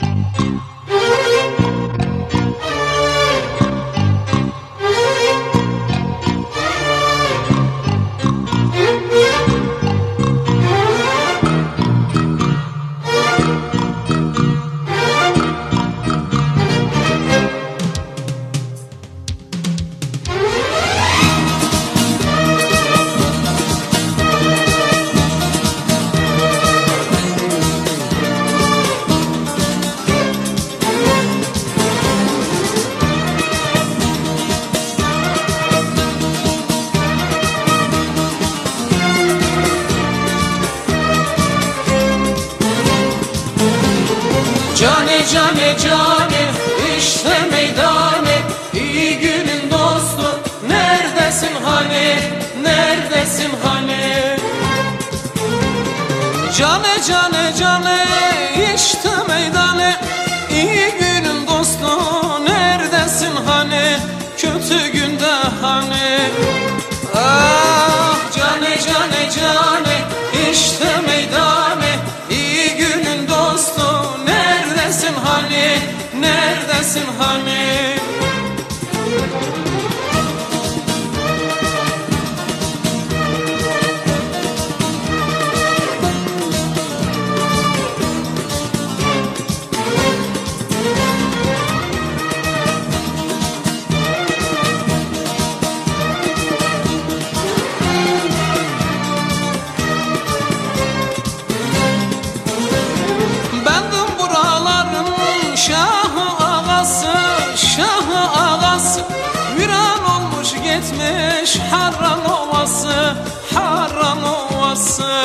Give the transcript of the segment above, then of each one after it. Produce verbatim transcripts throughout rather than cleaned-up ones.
Cane cane cane işte meydane, iyi günün dostu neredesin hani, neredesin hani? Cane cane cane işte meydane, iyi günün dostu neredesin hani, kötü günde hani? Ah cane cane cane işte meydane, iyi günün dostu neredesin hani, neredesin hani? Şahı ağası, şahı ağası, viran olmuş gitmiş Harran Ovası, Harran Ovası.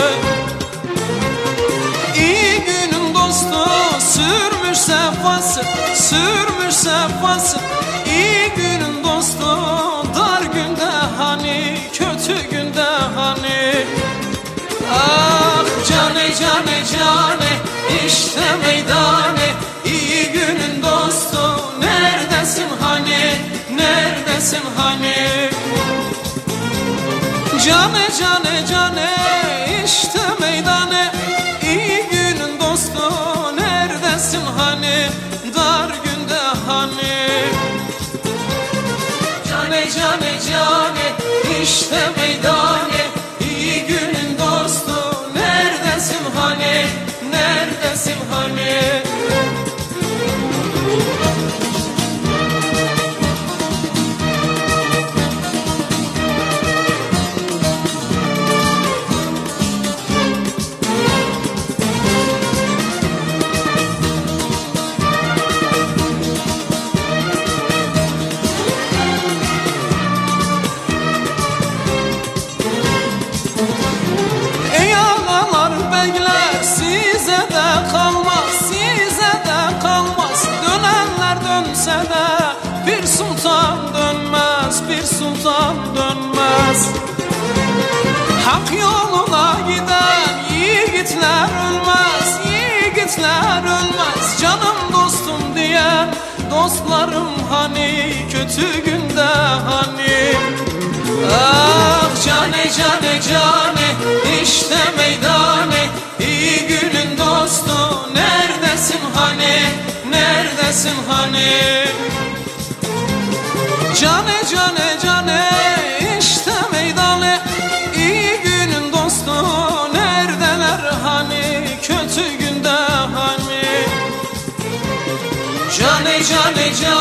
İyi günün dostu sürmüş sefası, sürmüş sefası. İyi günün dostu dar günde hani, kötü günde hani? Ah cane cane cane işte meydane, İyi günün dostu neredesin hani, neredesin hani? Cane cane cane işte meydane, iyi günün dostu neredesin hani, dar günde hani? Cane cane cane işte meydane, iyi günün dostu neredesin hani, neredesin hani? Size de kalmaz, size de kalmaz. Dönenler dönse de bir sultan dönmez, bir sultan dönmez. Hak yoluna giden yiğitler ölmez, yiğitler ölmez. Canım dostum diyen dostlarım hani, kötü günde hani? Ah cane cane cane işte meydane, İyi günün dostu neredesin hani, neredesin hani? Cane cane cane işte meydane, iyi günün dostu neredeler hani, kötü günde hani? Cane cane cane